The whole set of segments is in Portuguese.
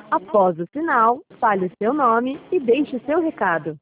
Após o sinal, fale seu nome e deixe seu recado.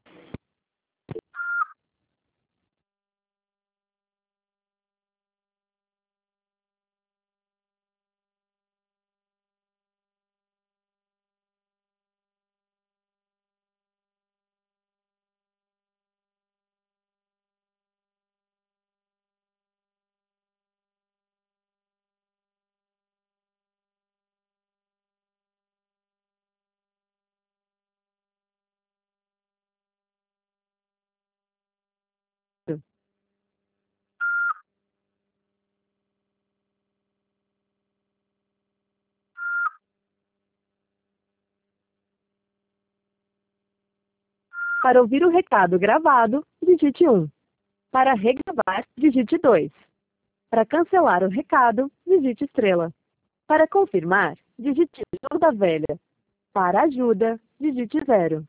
Para ouvir o recado gravado, digite 1. Para regravar, digite 2. Para cancelar o recado, digite estrela. Para confirmar, digite jogo da velha. Para ajuda, digite 0.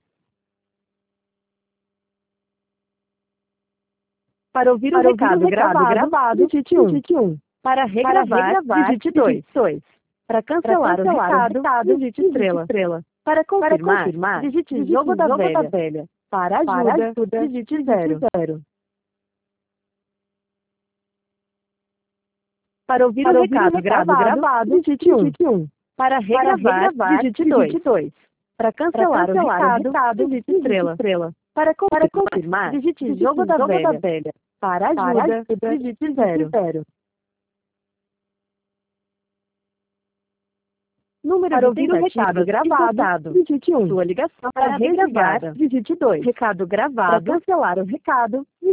Para ouvir o recado gravado, digite 1. Para regravar, digite 2. Para cancelar o recado, digite estrela. Para confirmar, digite jogo da velha. Para ajuda, digite 0. Para ouvir o recado gravado, digite 1. Para regravar, digite 2. Para cancelar o recado, digite estrela. Para confirmar, digite jogo da velha. Para ajuda, digite 0. Número para ouvir o recado gravado, digite 1. Sua ligação para regravar, digite 2. Recado gravado. Para cancelar o recado,